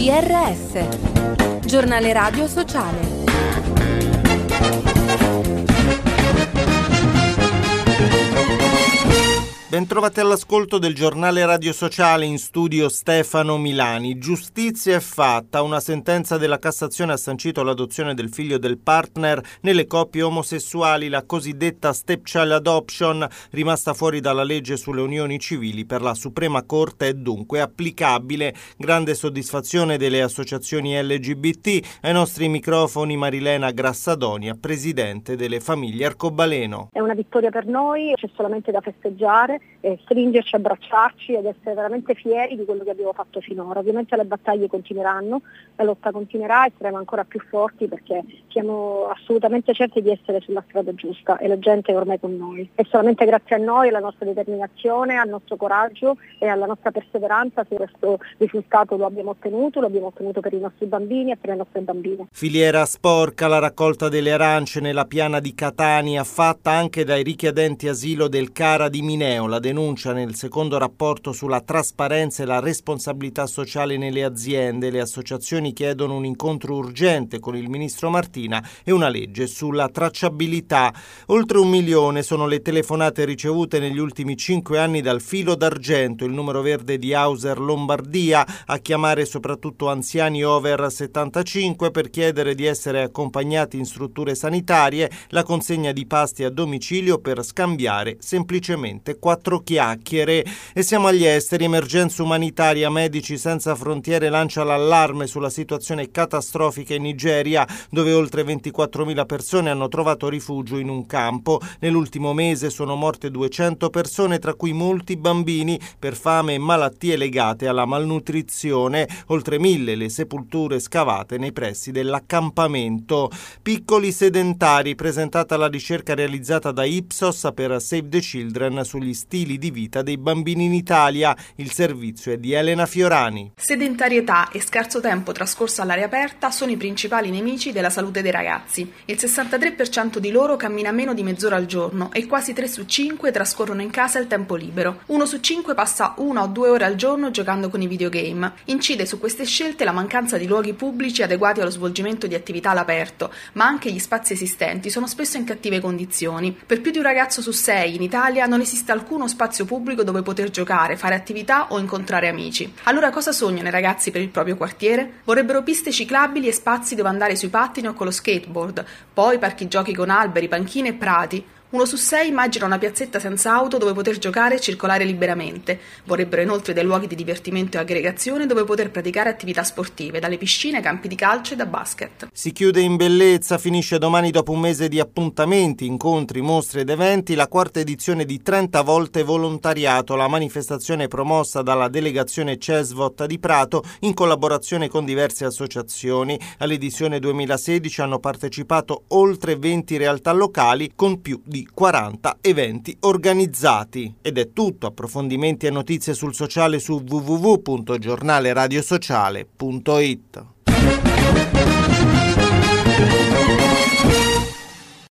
GRS, Giornale Radio Sociale. Bentrovati all'ascolto del Giornale Radio Sociale, in studio Stefano Milani. Giustizia è fatta. Una sentenza della Cassazione ha sancito l'adozione del figlio del partner nelle coppie omosessuali, la cosiddetta stepchild adoption, rimasta fuori dalla legge sulle unioni civili per la Suprema Corte, è dunque applicabile. Grande soddisfazione delle associazioni LGBT. Ai nostri microfoni Marilena Grassadonia, presidente delle famiglie Arcobaleno. È una vittoria per noi, c'è solamente da festeggiare, stringerci, abbracciarci ed essere veramente fieri di quello che abbiamo fatto finora. Ovviamente le battaglie continueranno, la lotta continuerà e saremo ancora più forti perché siamo assolutamente certi di essere sulla strada giusta e la gente è ormai con noi. È solamente grazie a noi, alla nostra determinazione, al nostro coraggio e alla nostra perseveranza se questo risultato lo abbiamo ottenuto per i nostri bambini e per le nostre bambine. Filiera sporca, la raccolta delle arance nella piana di Catania, fatta anche dai richiedenti asilo del CARA di Mineo. La denuncia nel secondo rapporto sulla trasparenza e la responsabilità sociale nelle aziende. Le associazioni chiedono un incontro urgente con il ministro Martina e una legge sulla tracciabilità. Oltre 1 milione sono le telefonate ricevute negli ultimi 5 anni dal Filo d'Argento, il numero verde di Hauser Lombardia, a chiamare soprattutto anziani over 75 per chiedere di essere accompagnati in strutture sanitarie, la consegna di pasti a domicilio per scambiare semplicemente 4 chiacchiere. E siamo agli esteri. Emergenza umanitaria. Medici Senza Frontiere lancia l'allarme sulla situazione catastrofica in Nigeria, dove oltre 24.000 persone hanno trovato rifugio in un campo. Nell'ultimo mese sono morte 200 persone, tra cui molti bambini, per fame e malattie legate alla malnutrizione. Oltre 1.000 le sepolture scavate nei pressi dell'accampamento. Piccoli sedentari, presentata la ricerca realizzata da Ipsos per Save the Children sugli stili di vita dei bambini in Italia. Il servizio è di Elena Fiorani. Sedentarietà e scarso tempo trascorso all'aria aperta sono i principali nemici della salute dei ragazzi. Il 63% di loro cammina meno di mezz'ora al giorno e quasi 3 su 5 trascorrono in casa il tempo libero. 1 su 5 passa 1 o 2 ore al giorno giocando con i videogame. Incide su queste scelte la mancanza di luoghi pubblici adeguati allo svolgimento di attività all'aperto, ma anche gli spazi esistenti sono spesso in cattive condizioni. Per più di un ragazzo su 6 in Italia non esiste alcuno spazio pubblico dove poter giocare, fare attività o incontrare amici. Allora cosa sognano i ragazzi per il proprio quartiere? Vorrebbero piste ciclabili e spazi dove andare sui pattini o con lo skateboard, poi parchi giochi con alberi, panchine e prati. 1 su 6 immagina una piazzetta senza auto dove poter giocare e circolare liberamente. Vorrebbero inoltre dei luoghi di divertimento e aggregazione dove poter praticare attività sportive, dalle piscine ai campi di calcio e da basket. Si chiude in bellezza, finisce domani dopo un mese di appuntamenti, incontri, mostre ed eventi, la 4ª edizione di 30 volte volontariato, la manifestazione promossa dalla delegazione CESVOT di Prato in collaborazione con diverse associazioni. All'edizione 2016 hanno partecipato oltre 20 realtà locali con più di 40 eventi organizzati. Ed è tutto. Approfondimenti e notizie sul sociale su www.giornaleradiosociale.it.